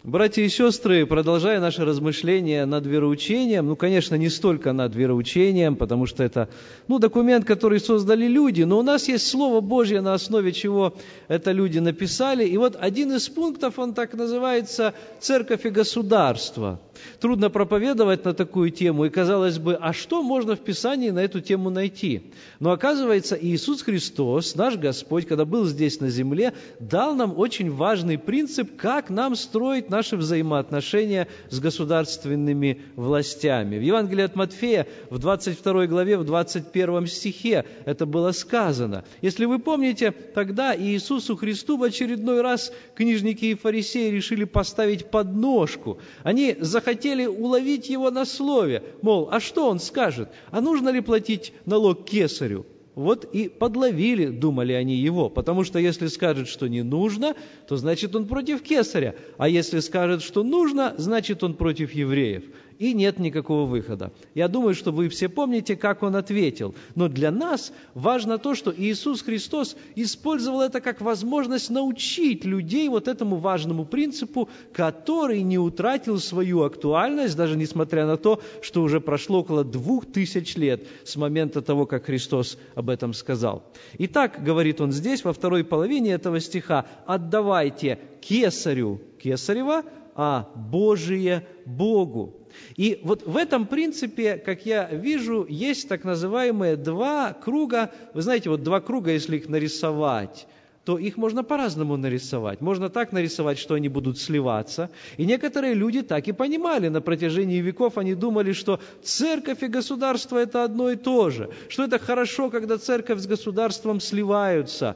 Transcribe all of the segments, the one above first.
Братья и сестры, продолжая наше размышление над вероучением, конечно, не столько над вероучением, потому что это, документ, который создали люди, но у нас есть Слово Божье, на основе чего это люди написали. И вот один из пунктов, он так называется «Церковь и государство». Трудно проповедовать на такую тему, и казалось бы, а что можно в Писании на эту тему найти? Но оказывается, Иисус Христос, наш Господь, когда был здесь на земле, дал нам очень важный принцип, как нам строить наши взаимоотношения с государственными властями. В Евангелии от Матфея, в 22 главе, в 21 стихе это было сказано. Если вы помните, тогда Иисусу Христу в очередной раз книжники и фарисеи решили поставить подножку. Они захотели уловить его на слове, мол, а что он скажет? А нужно ли платить налог кесарю? Вот и подловили, думали они его, потому что если скажет, что не нужно, то значит он против кесаря, а если скажет, что нужно, значит он против евреев. И нет никакого выхода. Я думаю, что вы все помните, как он ответил. Но для нас важно то, что Иисус Христос использовал это как возможность научить людей вот этому важному принципу, который не утратил свою актуальность, даже несмотря на то, что уже прошло около 2000 лет с момента того, как Христос об этом сказал. Итак, говорит он здесь, во второй половине этого стиха, «Отдавайте кесарю кесарева, а Божие Богу». И вот в этом принципе, как я вижу, есть так называемые два круга. Вы знаете, вот два круга, если их нарисовать, то их можно по-разному нарисовать. Можно так нарисовать, что они будут сливаться. И некоторые люди так и понимали. На протяжении веков они думали, что церковь и государство – это одно и то же. Что это хорошо, когда церковь с государством сливаются.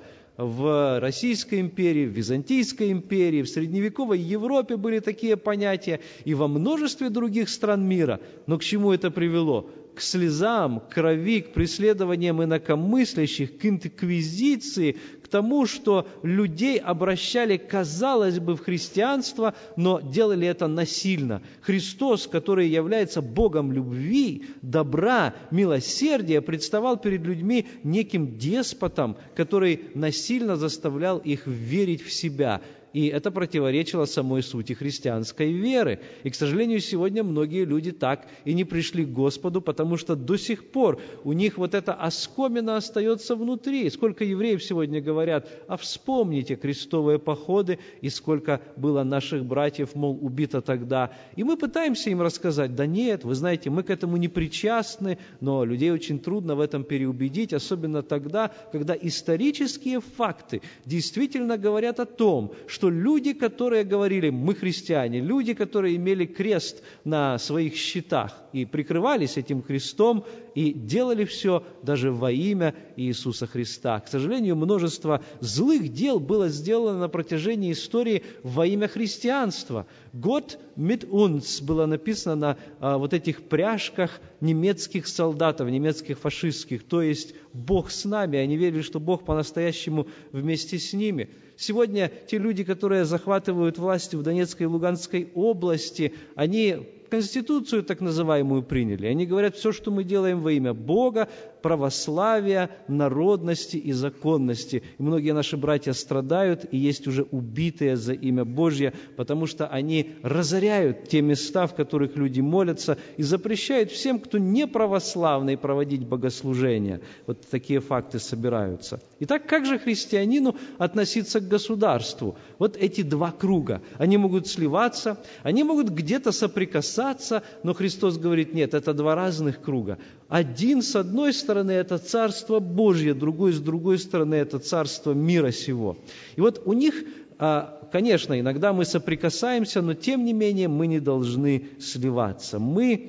В Российской империи, в Византийской империи, в средневековой Европе были такие понятия, и во множестве других стран мира. Но к чему это привело? К слезам, к крови, к преследованиям инакомыслящих, к инквизиции, к тому, что людей обращали, казалось бы, в христианство, но делали это насильно. Христос, который является Богом любви, добра, милосердия, представал перед людьми неким деспотом, который насильно заставлял их верить в себя. И это противоречило самой сути христианской веры. И, к сожалению, сегодня многие люди так и не пришли к Господу, потому что до сих пор у них вот эта оскомина остается внутри. Сколько евреев сегодня говорят, а вспомните крестовые походы, и сколько было наших братьев, мол, убито тогда. И мы пытаемся им рассказать, да нет, вы знаете, мы к этому не причастны, но людей очень трудно в этом переубедить, особенно тогда, когда исторические факты действительно говорят о том, что люди, которые говорили, мы христиане, люди, которые имели крест на своих щитах и прикрывались этим крестом, и делали все даже во имя Иисуса Христа. К сожалению, множество злых дел было сделано на протяжении истории во имя христианства. «Gott mit uns» было написано на вот этих пряжках немецких солдатов, немецких фашистских, то есть «Бог с нами». Они верили, что Бог по-настоящему вместе с ними. Сегодня те люди, которые захватывают власть в Донецкой и Луганской области, они Конституцию так называемую приняли. Они говорят, все, что мы делаем во имя Бога, православия, народности и законности. И многие наши братья страдают, и есть уже убитые за имя Божье, потому что они разоряют те места, в которых люди молятся, и запрещают всем, кто не православный, проводить богослужения. Вот такие факты собираются. Итак, как же христианину относиться к государству? Вот эти два круга. Они могут сливаться, они могут где-то соприкасаться, но Христос говорит, нет, это два разных круга. Один с одной стороны это Царство Божье, другой с другой стороны это Царство мира сего. И вот у них, конечно, иногда мы соприкасаемся, но тем не менее мы не должны сливаться. Мы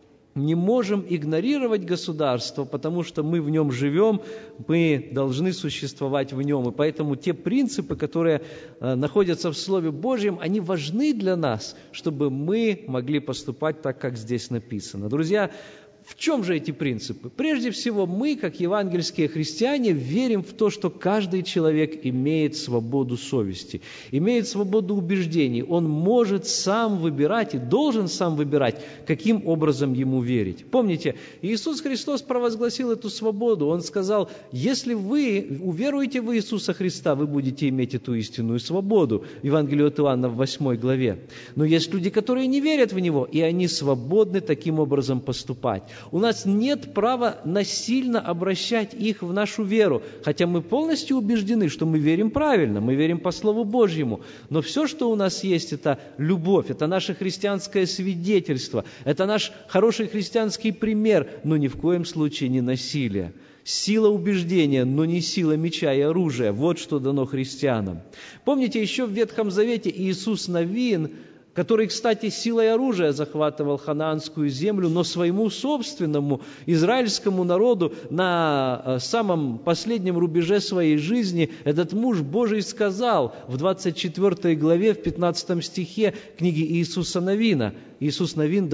не можем игнорировать государство, потому что мы в нем живем, мы должны существовать в нем. И поэтому те принципы, которые находятся в Слове Божьем, они важны для нас, чтобы мы могли поступать так, как здесь написано. Друзья, В чем же эти принципы? Прежде всего, мы, как евангельские христиане, верим в то, что каждый человек имеет свободу совести, имеет свободу убеждений. Он может сам выбирать и должен сам выбирать, каким образом ему верить. Помните, Иисус Христос провозгласил эту свободу. Он сказал, если вы уверуете в Иисуса Христа, вы будете иметь эту истинную свободу. Евангелие от Иоанна в 8 главе. Но есть люди, которые не верят в Него, и они свободны таким образом поступать. У нас нет права насильно обращать их в нашу веру, хотя мы полностью убеждены, что мы верим правильно, мы верим по Слову Божьему. Но все, что у нас есть, это любовь, это наше христианское свидетельство, это наш хороший христианский пример, но ни в коем случае не насилие. Сила убеждения, но не сила меча и оружия. Вот что дано христианам. Помните, еще в Ветхом Завете Иисус Навин, который, кстати, силой оружия захватывал ханаанскую землю, но своему собственному израильскому народу на самом последнем рубеже своей жизни этот муж Божий сказал в 24 главе, в 15 стихе книги Иисуса Навина, Иисус Навин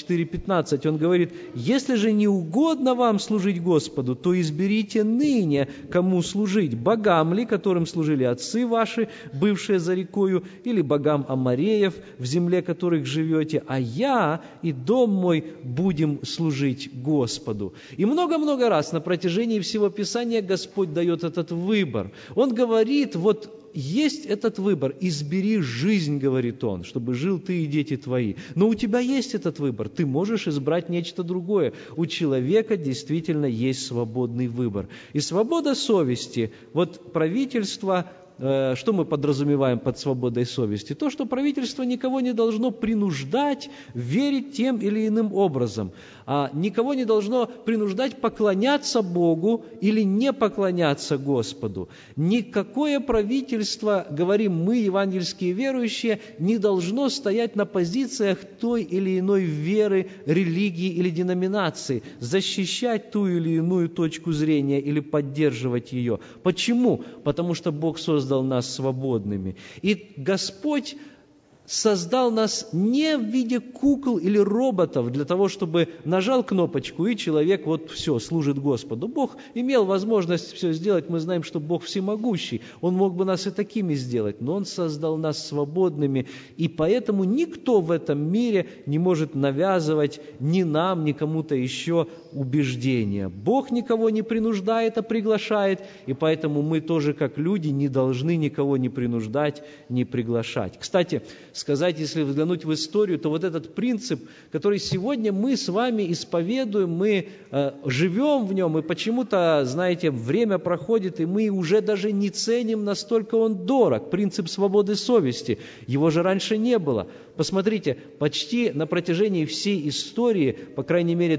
24:15, он говорит: «Если же не угодно вам служить Господу, то изберите ныне, кому служить, богам ли, которым служили отцы ваши, бывшие за рекою, или богам амореев, в земле которых живете, а я и дом мой будем служить Господу». И много-много раз на протяжении всего Писания Господь дает этот выбор. Он говорит, вот есть этот выбор, избери жизнь, говорит Он, чтобы жил ты и дети твои. Но у тебя есть этот выбор, ты можешь избрать нечто другое. У человека действительно есть свободный выбор. И свобода совести, вот правительство, что мы подразумеваем под свободой совести? То, что правительство никого не должно принуждать верить тем или иным образом, никого не должно принуждать поклоняться Богу или не поклоняться Господу. Никакое правительство, говорим мы, евангельские верующие, не должно стоять на позициях той или иной веры, религии или деноминации, защищать ту или иную точку зрения или поддерживать ее. Почему? Потому что Бог создал нас свободными. И Господь создал нас не в виде кукол или роботов для того, чтобы нажал кнопочку, и человек вот все, служит Господу. Бог имел возможность все сделать, мы знаем, что Бог всемогущий. Он мог бы нас и такими сделать, но Он создал нас свободными, и поэтому никто в этом мире не может навязывать ни нам, ни кому-то еще убеждения. Бог никого не принуждает, а приглашает, и поэтому мы тоже, как люди, не должны никого не принуждать, не приглашать. Кстати, сказать, если взглянуть в историю, то вот этот принцип, который сегодня мы с вами исповедуем, мы живем в нем, и почему-то, знаете, время проходит, и мы уже даже не ценим, настолько он дорог. Принцип свободы совести. Его же раньше не было. Посмотрите, почти на протяжении всей истории, по крайней мере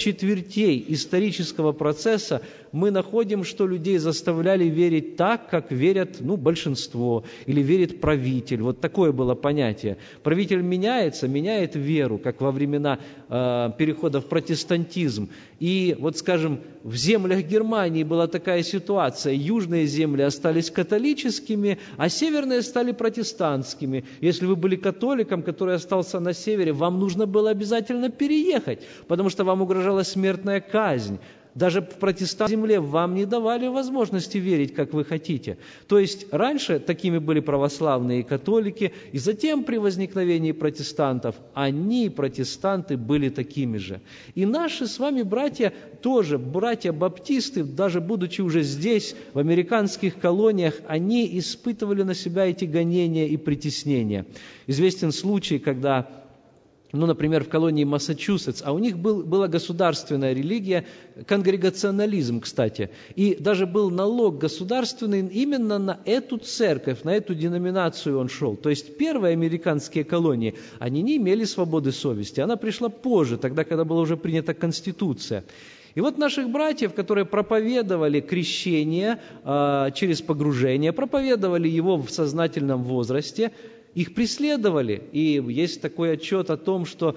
3/4 исторического процесса, мы находим, что людей заставляли верить так, как верят большинство, или верит правитель. Вот такое было понятие. Правитель меняется, меняет веру, как во времена перехода в протестантизм. И вот, скажем, в землях Германии была такая ситуация. Южные земли остались католическими, а северные стали протестантскими. Если вы были католиком, который остался на севере, вам нужно было обязательно переехать, потому что вам угрожала смертная казнь. Даже в протестантской земле вам не давали возможности верить, как вы хотите. То есть раньше такими были православные и католики, и затем при возникновении протестантов, они, протестанты, были такими же. И наши с вами братья тоже, братья-баптисты, даже будучи уже здесь, в американских колониях, они испытывали на себя эти гонения и притеснения. Известен случай, когда например, в колонии Массачусетс, а у них была государственная религия, конгрегационализм, кстати, и даже был налог государственный именно на эту церковь, на эту деноминацию он шел. То есть первые американские колонии, они не имели свободы совести, она пришла позже, тогда, когда была уже принята Конституция. И вот наших братьев, которые проповедовали крещение через погружение, проповедовали его в сознательном возрасте, их преследовали. И есть такой отчет о том, что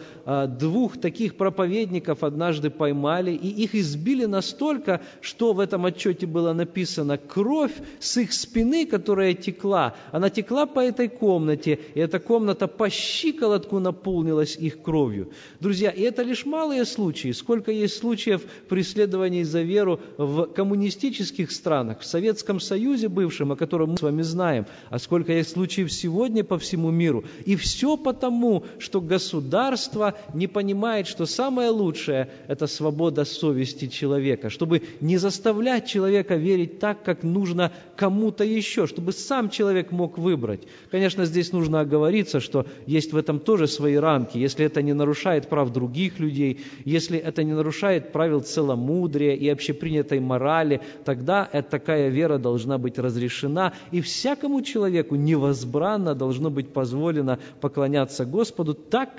2 таких проповедников однажды поймали, и их избили настолько, что в этом отчете было написано: кровь с их спины, которая текла, она текла по этой комнате, и эта комната по щиколотку наполнилась их кровью. Друзья, и это лишь малые случаи. Сколько есть случаев преследований за веру в коммунистических странах, в Советском Союзе бывшем, о котором мы с вами знаем, а сколько есть случаев сегодня по всему миру. И все потому, что государство не понимает, что самое лучшее – это свобода совести человека, чтобы не заставлять человека верить так, как нужно кому-то еще, чтобы сам человек мог выбрать. Конечно, здесь нужно оговориться, что есть в этом тоже свои рамки. Если это не нарушает прав других людей, если это не нарушает правил целомудрия и общепринятой морали, тогда такая вера должна быть разрешена, и всякому человеку невозбранно должно быть позволено поклоняться Господу так,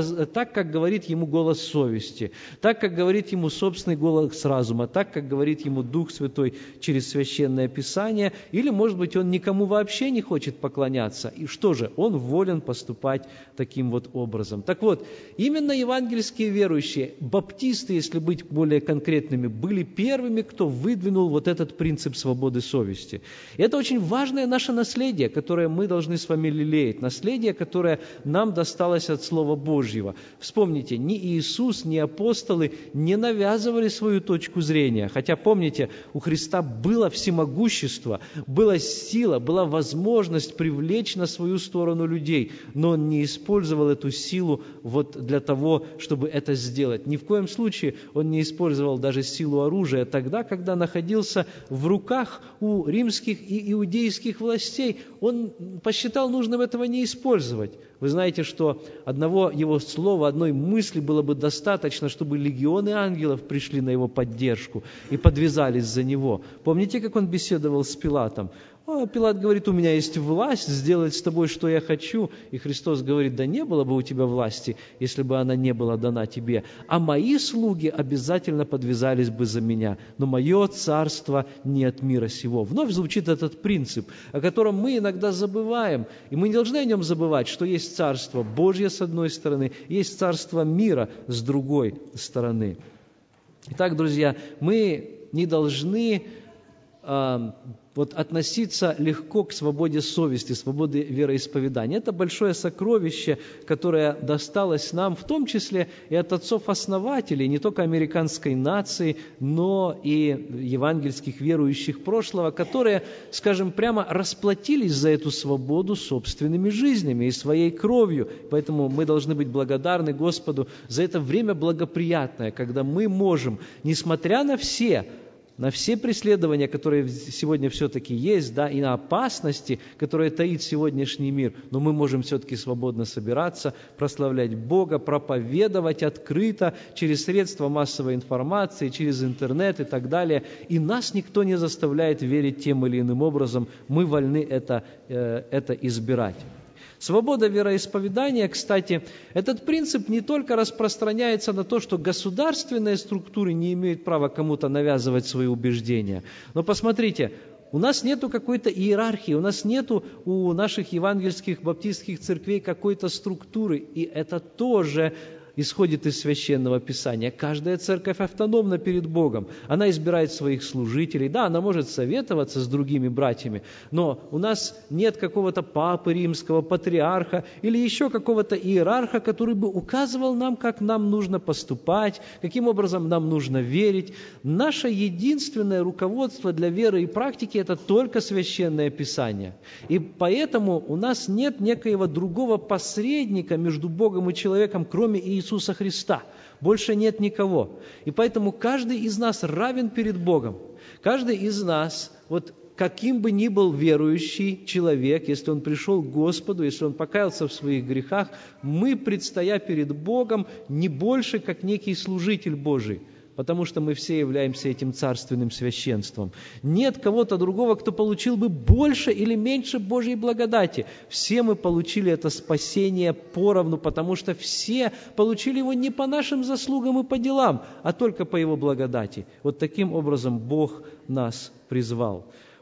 как говорит ему голос совести, так, как говорит ему собственный голос разума, так, как говорит ему Дух Святой через Священное Писание, или, может быть, он никому вообще не хочет поклоняться. И что же? Он волен поступать таким вот образом. Так вот, именно евангельские верующие, баптисты, если быть более конкретными, были первыми, кто выдвинул вот этот принцип свободы совести. И это очень важное наше наследие, которое мы должны с вами лелеять, наследие, которое нам досталось от Слова Божьего. Вспомните, ни Иисус, ни апостолы не навязывали свою точку зрения, хотя, помните, у Христа было всемогущество, была сила, была возможность привлечь на свою сторону людей, но Он не использовал эту силу вот для того, чтобы это сделать. Ни в коем случае Он не использовал даже силу оружия тогда, когда находился в руках у римских и иудейских властей. Он посчитал нужным этого не использовать. Вы знаете, что одного его слова, одной мысли было бы достаточно, чтобы легионы ангелов пришли на его поддержку и подвязались за него. Помните, как он беседовал с Пилатом? Пилат говорит: у меня есть власть сделать с тобой, что я хочу. И Христос говорит: да не было бы у тебя власти, если бы она не была дана тебе. А мои слуги обязательно подвязались бы за меня. Но мое царство не от мира сего. Вновь звучит этот принцип, о котором мы иногда забываем. И мы не должны о нем забывать, что есть царство Божье с одной стороны, есть царство мира с другой стороны. Итак, друзья, мы не должны относиться легко к свободе совести, свободе вероисповедания. Это большое сокровище, которое досталось нам, в том числе и от отцов-основателей, не только американской нации, но и евангельских верующих прошлого, которые, скажем прямо, расплатились за эту свободу собственными жизнями и своей кровью. Поэтому мы должны быть благодарны Господу за это время благоприятное, когда мы можем, несмотря на все преследования, которые сегодня все-таки есть, да, и на опасности, которые таит сегодняшний мир, но мы можем все-таки свободно собираться, прославлять Бога, проповедовать открыто через средства массовой информации, через интернет и так далее. И нас никто не заставляет верить тем или иным образом. Мы вольны это избирать. Свобода вероисповедания, кстати, этот принцип не только распространяется на то, что государственные структуры не имеют права кому-то навязывать свои убеждения. Но посмотрите, у нас нету какой-то иерархии, у нас нету у наших евангельских баптистских церквей какой-то структуры, и это тоже исходит из Священного Писания. Каждая церковь автономна перед Богом. Она избирает своих служителей. Да, она может советоваться с другими братьями, но у нас нет какого-то папы римского, патриарха или еще какого-то иерарха, который бы указывал нам, как нам нужно поступать, каким образом нам нужно верить. Наше единственное руководство для веры и практики – это только Священное Писание. И поэтому у нас нет некоего другого посредника между Богом и человеком, кроме Иисуса Христа. Больше нет никого. И поэтому каждый из нас равен перед Богом. Каждый из нас, каким бы ни был верующий человек, если он пришел к Господу, если он покаялся в своих грехах, мы, предстоя перед Богом, не больше, как некий служитель Божий, потому что мы все являемся этим царственным священством. Нет кого-то другого, кто получил бы больше или меньше Божьей благодати. Все мы получили это спасение поровну, потому что все получили его не по нашим заслугам и по делам, а только по Его благодати. Вот таким образом Бог нас призвал.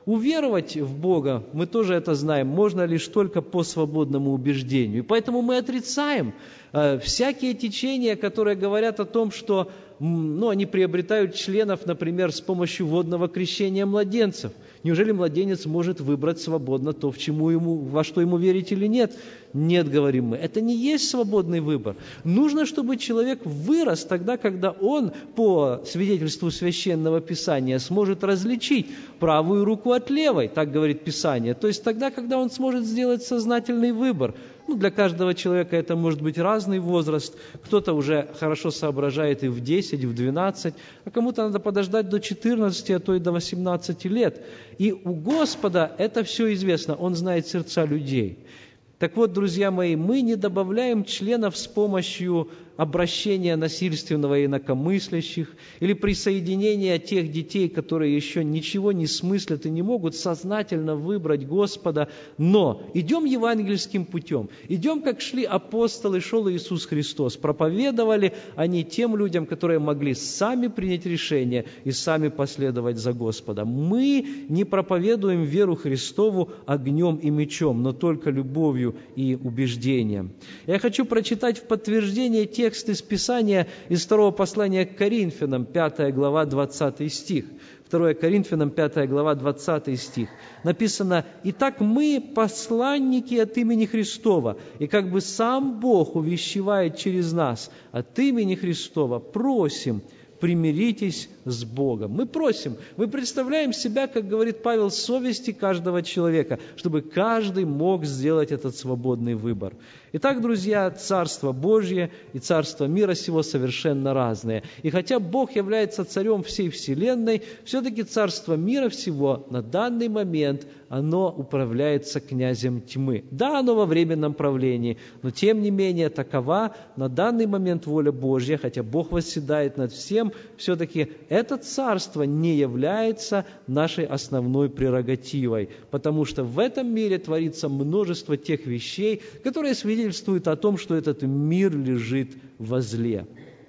уверовать в Бога, мы тоже это знаем, можно лишь только по свободному убеждению. И поэтому мы отрицаем всякие течения, которые говорят о том, что они приобретают членов, например, с помощью водного крещения младенцев. Неужели младенец может выбрать свободно то, во что ему верить или нет? Нет, говорим мы, это не есть свободный выбор. Нужно, чтобы человек вырос тогда, когда он, по свидетельству Священного Писания, сможет различить правую руку от левой, так говорит Писание. То есть тогда, когда он сможет сделать сознательный выбор. Для каждого человека это может быть разный возраст. Кто-то уже хорошо соображает и в 10, и в 12, а кому-то надо подождать до 14, а то и до 18 лет. И у Господа это все известно, Он знает сердца людей. Так вот, друзья мои, мы не добавляем членов с помощью обращения насильственного инакомыслящих или присоединения тех детей, которые еще ничего не смыслят и не могут сознательно выбрать Господа, но идем евангельским путем, идем, как шли апостолы, шел Иисус Христос, проповедовали они тем людям, которые могли сами принять решение и сами последовать за Господом. Мы не проповедуем веру Христову огнем и мечом, но только любовью и убеждением. Я хочу прочитать в подтверждение текст из Писания из второго послания к Коринфянам, 5 глава, 20 стих. 2 Коринфянам, 5 глава, 20 стих. Написано: «Итак, мы посланники от имени Христова, и как бы сам Бог увещевает через нас от имени Христова, просим, примиритесь с Богом». Мы просим, мы представляем себя, как говорит Павел, совести каждого человека, чтобы каждый мог сделать этот свободный выбор. Итак, друзья, Царство Божье и Царство мира сего совершенно разные. И хотя Бог является царем всей вселенной, все-таки Царство мира всего на данный момент, оно управляется князем тьмы. Да, оно во временном правлении, но тем не менее такова на данный момент воля Божья, хотя Бог восседает над всем, все-таки это царство не является нашей основной прерогативой, потому что в этом мире творится множество тех вещей, которые свидетельствуют о том, что этот мир лежит во зле.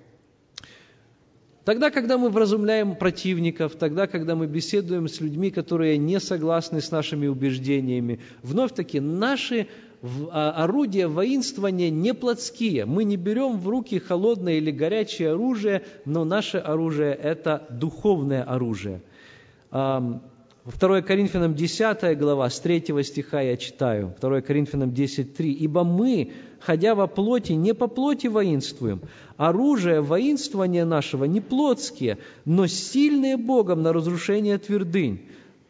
Тогда, когда мы вразумляем противников, тогда, когда мы беседуем с людьми, которые не согласны с нашими убеждениями, вновь-таки наши орудия воинствования не плотские. Мы не берем в руки холодное или горячее оружие, но наше оружие – это духовное оружие. 2 Коринфянам 10 глава, с 3 стиха я читаю, 2 Коринфянам 10:3. «Ибо мы, ходя во плоти, не по плоти воинствуем. Оружие воинствования нашего не плотские, но сильные Богом на разрушение твердынь.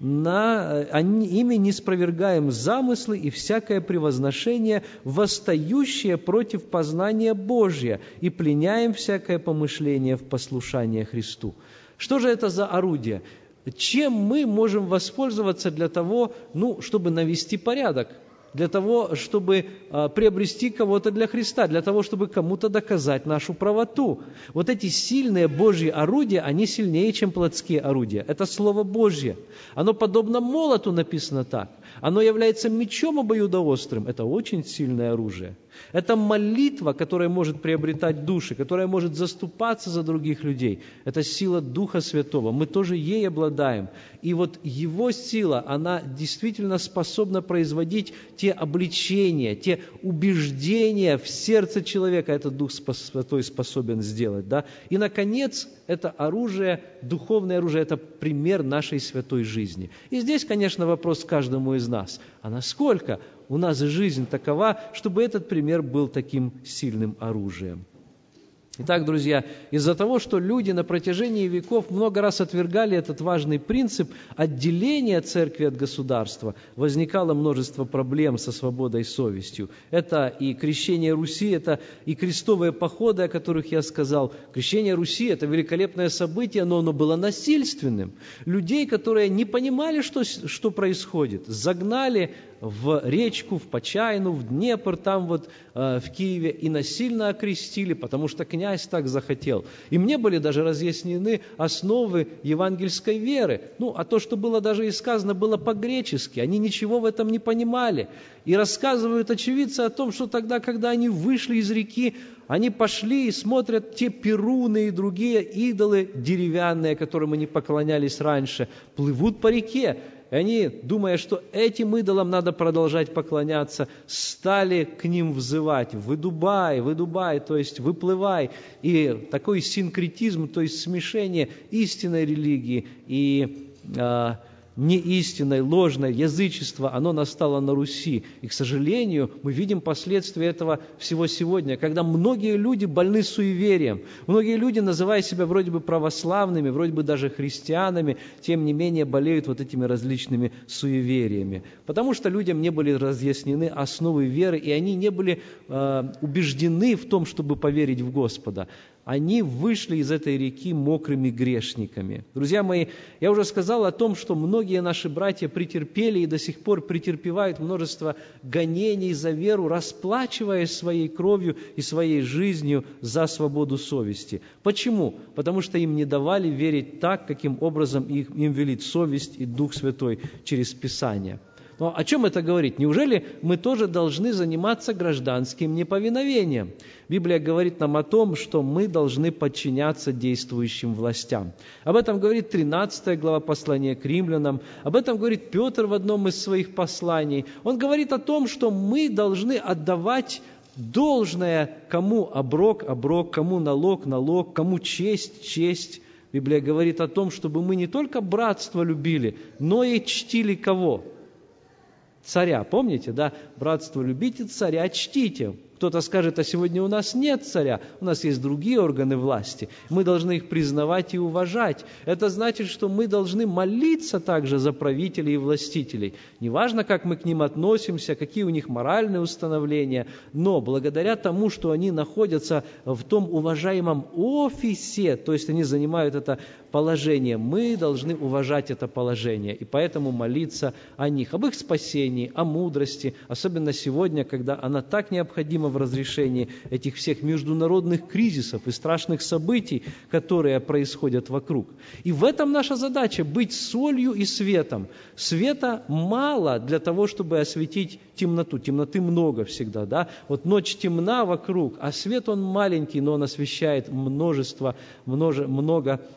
Ими не спровергаем замыслы и всякое превозношение, восстающее против познания Божия, и пленяем всякое помышление в послушание Христу». Что же это за орудие? Чем мы можем воспользоваться для того, чтобы навести порядок, для того, чтобы приобрести кого-то для Христа, для того, чтобы кому-то доказать нашу правоту? Вот эти сильные Божьи орудия, они сильнее, чем плотские орудия. Это Слово Божье. Оно подобно молоту, написано так. Оно является мечом обоюдоострым. Это очень сильное оружие. Это молитва, которая может приобретать души, которая может заступаться за других людей. Это сила Духа Святого. Мы тоже ей обладаем. И вот Его сила, она действительно способна производить те обличения, те убеждения в сердце человека. Этот Дух Святой способен сделать. Да? И, наконец, это оружие, духовное оружие, это пример нашей святой жизни. И здесь, конечно, вопрос каждому из нас. А насколько у нас жизнь такова, чтобы этот пример был таким сильным оружием? Итак, друзья, из-за того, что люди на протяжении веков много раз отвергали этот важный принцип отделения церкви от государства, возникало множество проблем со свободой совестью. Это и крещение Руси, это и крестовые походы, о которых я сказал. Крещение Руси – это великолепное событие, но оно было насильственным. Людей, которые не понимали, что происходит, загнали в речку, в Почайну, в Днепр, там вот в Киеве, и насильно окрестили, потому что князь так захотел. И мне были даже разъяснены основы евангельской веры. А то, что было даже и сказано, было по-гречески. Они ничего в этом не понимали. И рассказывают очевидцы о том, что тогда, когда они вышли из реки, они пошли и смотрят те перуны и другие идолы деревянные, которым они поклонялись раньше, плывут по реке. И они, думая, что этим идолам надо продолжать поклоняться, стали к ним взывать: «Выдубай, выдубай», то есть «выплывай». И такой синкретизм, то есть смешение истинной религии и неистинной, ложной, язычество, оно настало на Руси. И, к сожалению, мы видим последствия этого всего сегодня, когда многие люди больны суеверием. Многие люди, называя себя вроде бы православными, вроде бы даже христианами, тем не менее болеют вот этими различными суевериями. Потому что людям не были разъяснены основы веры, и они не были убеждены в том, чтобы поверить в Господа. Они вышли из этой реки мокрыми грешниками. Друзья мои, я уже сказал о том, что многие наши братья претерпели и до сих пор претерпевают множество гонений за веру, расплачиваясь своей кровью и своей жизнью за свободу совести. Почему? Потому что им не давали верить так, каким образом им велит совесть и Дух Святой через Писание. Но о чем это говорит? Неужели мы тоже должны заниматься гражданским неповиновением? Библия говорит нам о том, что мы должны подчиняться действующим властям. Об этом говорит 13 глава послания к римлянам, об этом говорит Петр в одном из своих посланий. Он говорит о том, что мы должны отдавать должное, кому оброк, оброк, кому налог, налог, кому честь, честь. Библия говорит о том, чтобы мы не только братство любили, но и чтили кого? Царя, помните, да? Братство любите, царя чтите. Кто-то скажет: а сегодня у нас нет царя, у нас есть другие органы власти. Мы должны их признавать и уважать. Это значит, что мы должны молиться также за правителей и властителей. Неважно, как мы к ним относимся, какие у них моральные установления, но благодаря тому, что они находятся в том уважаемом офисе, то есть они занимают это положение, мы должны уважать это положение и поэтому молиться о них, об их спасении, о мудрости, особенно сегодня, когда она так необходима в разрешении этих всех международных кризисов и страшных событий, которые происходят вокруг. И в этом наша задача – быть солью и светом. Света мало для того, чтобы осветить темноту. Темноты много всегда, да? Вот ночь темна вокруг, а свет он маленький, но он освещает много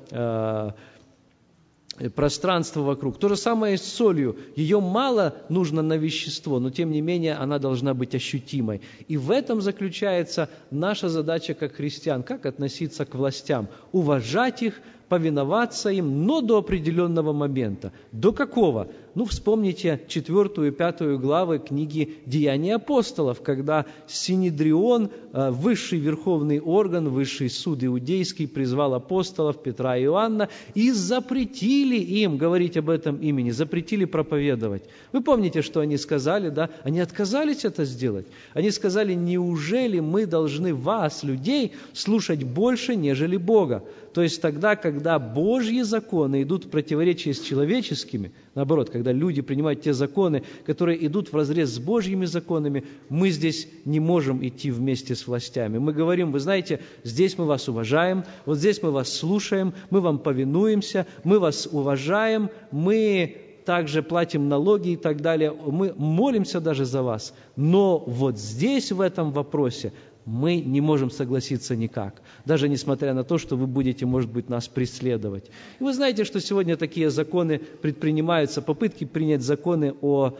пространство вокруг. То же самое и с солью. Ее мало нужно на вещество, но тем не менее она должна быть ощутимой. И в этом заключается наша задача как христиан. Как относиться к властям? Уважать их, повиноваться им, но до определенного момента. До какого? Вспомните 4 и 5 главы книги «Деяния апостолов», когда Синедрион, высший верховный орган, высший суд иудейский, призвал апостолов Петра и Иоанна и запретили им говорить об этом имени, запретили проповедовать. Вы помните, что они сказали, да? Они отказались это сделать. Они сказали: неужели мы должны вас, людей, слушать больше, нежели Бога? То есть тогда, когда Божьи законы идут в противоречие с человеческими, наоборот, когда люди принимают те законы, которые идут вразрез с Божьими законами, мы здесь не можем идти вместе с властями. Мы говорим: вы знаете, здесь мы вас уважаем, вот здесь мы вас слушаем, мы вам повинуемся, мы вас уважаем, мы также платим налоги и так далее, мы молимся даже за вас. Но вот здесь, в этом вопросе, мы не можем согласиться никак, даже несмотря на то, что вы будете, может быть, нас преследовать. И вы знаете, что сегодня такие законы предпринимаются, попытки принять законы о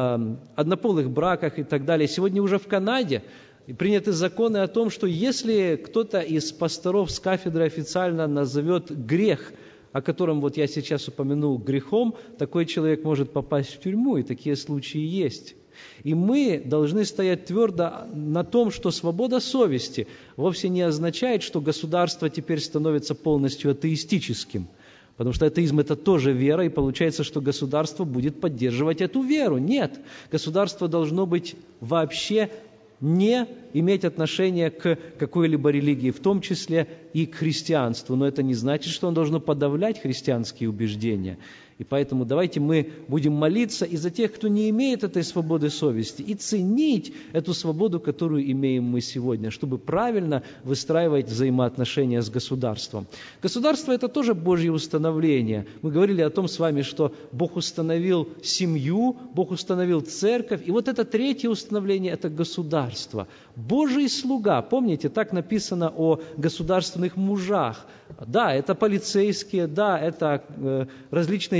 однополых браках и так далее. Сегодня уже в Канаде приняты законы о том, что если кто-то из пасторов с кафедры официально назовет грех, о котором вот я сейчас упомянул, грехом, такой человек может попасть в тюрьму, и такие случаи есть. И мы должны стоять твердо на том, что свобода совести вовсе не означает, что государство теперь становится полностью атеистическим. Потому что атеизм – это тоже вера, и получается, что государство будет поддерживать эту веру. Нет, государство должно быть вообще не иметь отношения к какой-либо религии, в том числе и к христианству. Но это не значит, что оно должно подавлять христианские убеждения. И поэтому давайте мы будем молиться и за тех, кто не имеет этой свободы совести, и ценить эту свободу, которую имеем мы сегодня, чтобы правильно выстраивать взаимоотношения с государством. Государство – это тоже Божье установление. Мы говорили о том с вами, что Бог установил семью, Бог установил церковь, и вот это третье установление – это государство. Божий слуга, помните, так написано о государственных мужах. Да, это полицейские, да, это различные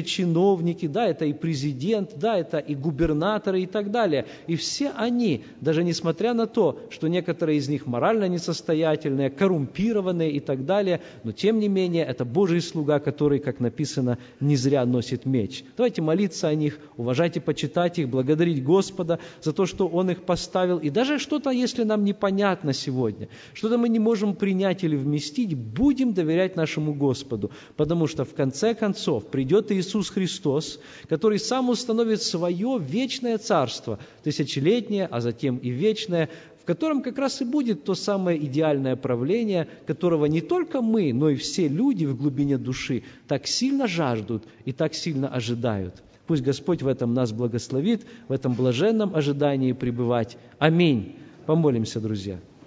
чиновники, да, это и президент, да, это и губернаторы и так далее. И все они, даже несмотря на то, что некоторые из них морально несостоятельные, коррумпированные и так далее, но тем не менее это Божий слуга, который, как написано, не зря носит меч. Давайте молиться о них, уважать и почитать их, благодарить Господа за то, что Он их поставил. И даже что-то, если нам непонятно сегодня, что-то мы не можем принять или вместить, будем доверять нашему Господу, потому что в конце концов придет Иисус Христос, который сам установит свое вечное царство, тысячелетнее, а затем и вечное, в котором как раз и будет то самое идеальное правление, которого не только мы, но и все люди в глубине души так сильно жаждут и так сильно ожидают. Пусть Господь в этом нас благословит, в этом блаженном ожидании пребывать. Аминь. Помолимся, друзья.